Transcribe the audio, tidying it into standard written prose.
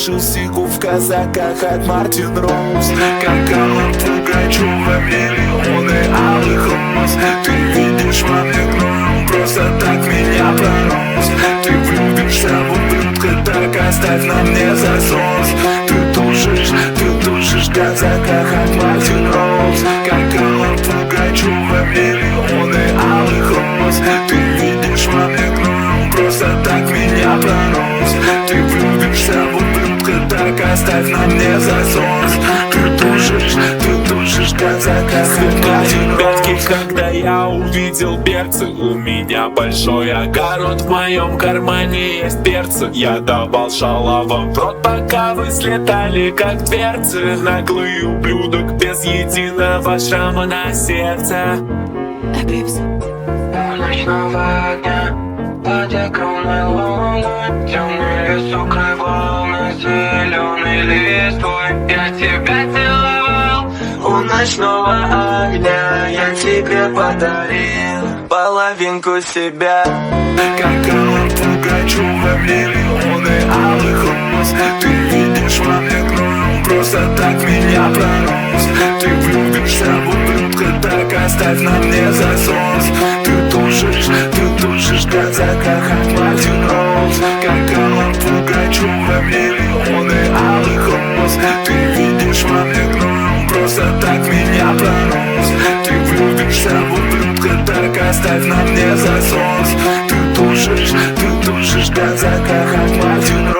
решил сигу в казаках от Мартин Роуз. Как Алла Пугачева, миллионы алых роз. Ты видишь во мне гном, просто так меня пророс. Ты влюбишься в ублюдка, так оставь на мне засос. Ты тужишь в казаках от Мартин Роуз. Как Алла Пугачева, миллионы алых роз. Ты видишь во мне гном, просто так меня пророс. Ты влюбишься в ублюдка, так оставь на мне засос. Ты тужишь в казаках от Мартин Роуз. Когда я увидел перцы, у меня большой огород, в моем кармане есть перцы. Я давал шалавам в рот, пока вы слетали как перцы. Наглый ублюдок без единого шрама на сердце. У ночного огня под огромной луной темный лес укрывал нас зеленой листвой. Я тебя целовал у ночного огня, я тебе подарил половинку себя. Как Алла Пугачева, миллионы алых роз. Ты видишь во мне гном, просто так меня пророс. Ты влюбишься в ублюдка, так оставь на мне засос. Ты тужишь в казаках от Мартин Роуз. Как Алла Пугачева, миллионы алых роз. Ты видишь во мне гном, просто так меня пророс. Ты влюбишься в ублюдка, так оставь на мне засос. Ты тужишь в казаках от Мартин Роуз.